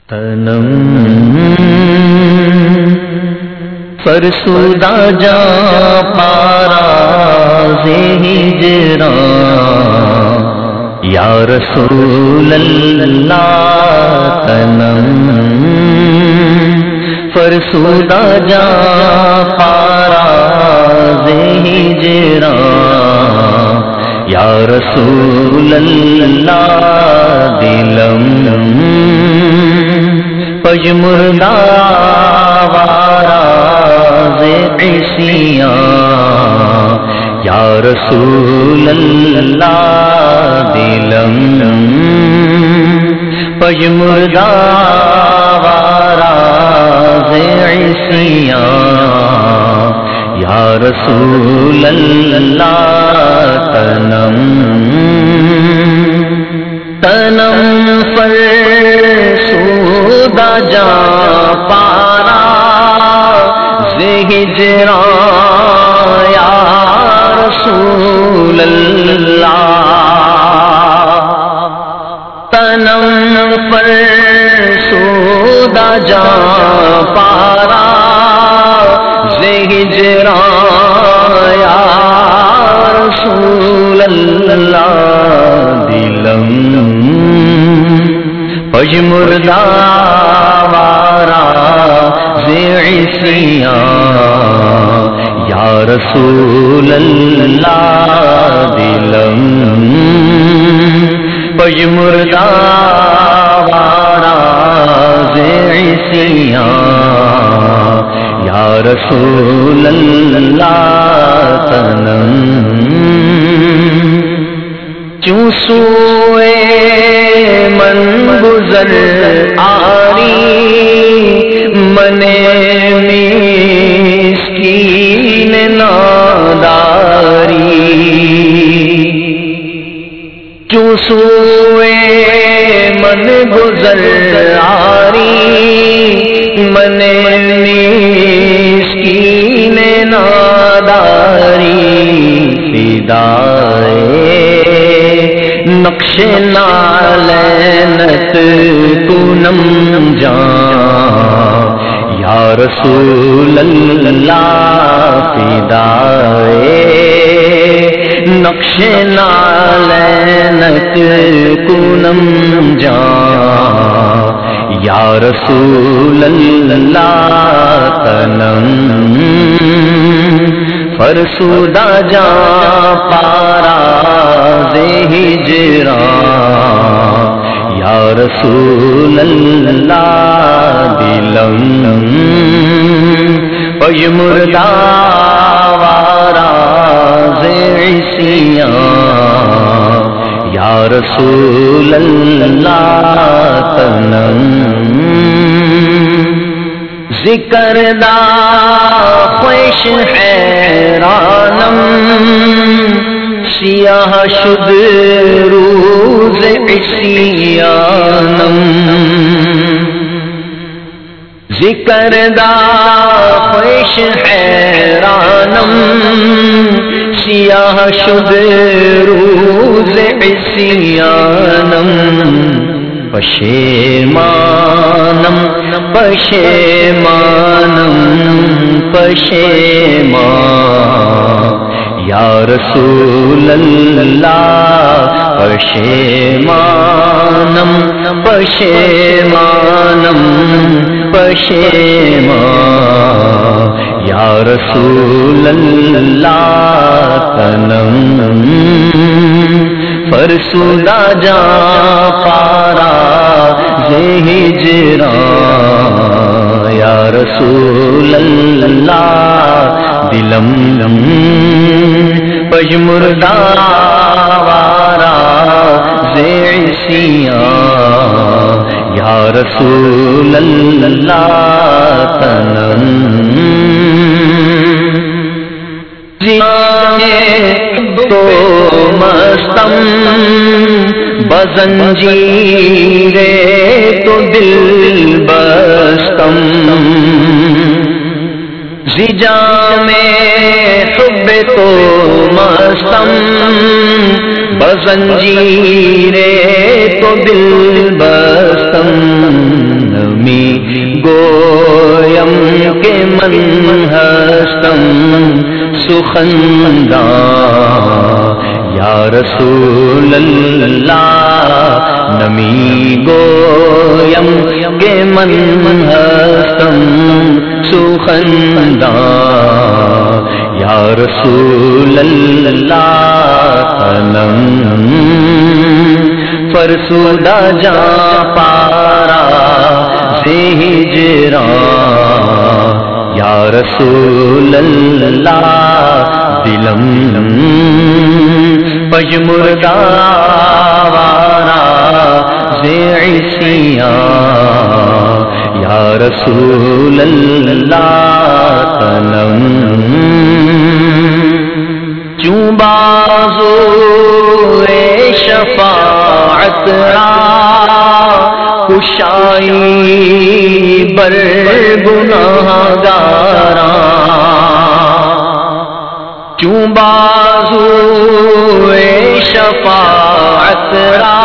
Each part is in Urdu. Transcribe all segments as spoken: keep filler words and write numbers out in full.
تنم فرسودہ جا پارا ہجران یا رسول اللہ تنم فرسودہ جا پارا ہجران یا رسول اللہ دلم پجمردہ واراز عیسیاں یا رسول اللہ دلم پجمردہ واراز عیسیاں یا رسول اللہ تنم تنم فرسودہ جا پارا ہجران یا رسول اللہ تنم فرسودہ جا پارا ہجران یا رسول اللہ دلم پجمردہ واراز عیسیاں یا رسول اللہ دلم پجمردہ واراز عیسیاں یا رسول اللہ تنم چوں سوئے من گزر آری منے مسکین ناداری چوں سوئے من گزر آری منے مسکین ناداری فدائے نقش نالینت کنم جان یا رسول اللہ فدائے نقش نالینت کنم جان یا رسول اللہ تنم فرسودہ جا پارا ہجران یا رسول اللہ دلم پجمردہ واراز عیسیاں یا رسول اللہ تنم ذکر دا خوش حیرانم سیاہ شد روز عیسیانم ذکر دا خوش حیرانم سیاہ شد روز عیسیانم پشیمانم پشیمانم پشیمان یا رسول اللہ پشیمانم پشیمانم پشیمان یا رسول اللہ تنم فرسودہ جا پارا ہجران یا رسول اللہ دلم پجمردہ واراز عیسیاں یا رسول اللہ تنم تو مستم بزنجیرے تو دل بستم زجا میں حب تو مستم بزنجیرے تو دل بستم گویم کے من ہستم سخندہ یا رسول اللہ نمی گویم کے من ہستم سخندہ یا رسول اللہ تنم فرسودہ جا پارا سے ہجران یا رسول اللہ دلم پجمردہ وارا سے عصیان یا رسول اللہ تنم چوں بازو شفاعت را کشائی بر گناہگاراں چوں بازو شفاعت را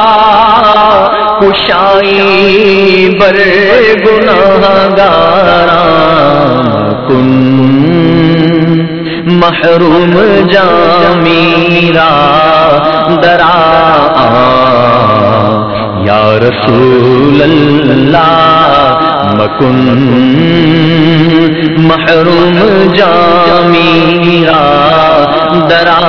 کشائی بر گناہگاراں کن محروم جامیرا درا یا رسول اللہ مکن محروم جامیرا درا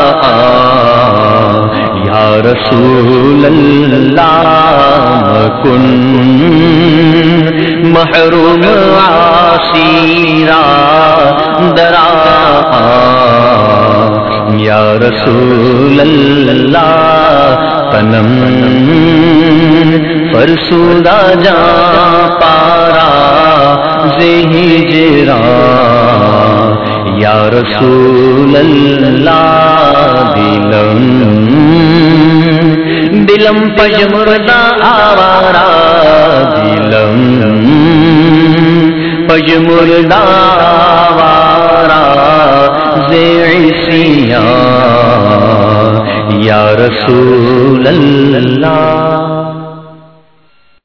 یا رسول اللہ مکن محروم عاصیرا درا یا رسول اللہ تنم فرسودہ جا پارا سے ہجران یا رسول اللہ دلم دلم پجمردہ آوارا دلم پجمردہ آوارا سے عصیان یا رسول اللہ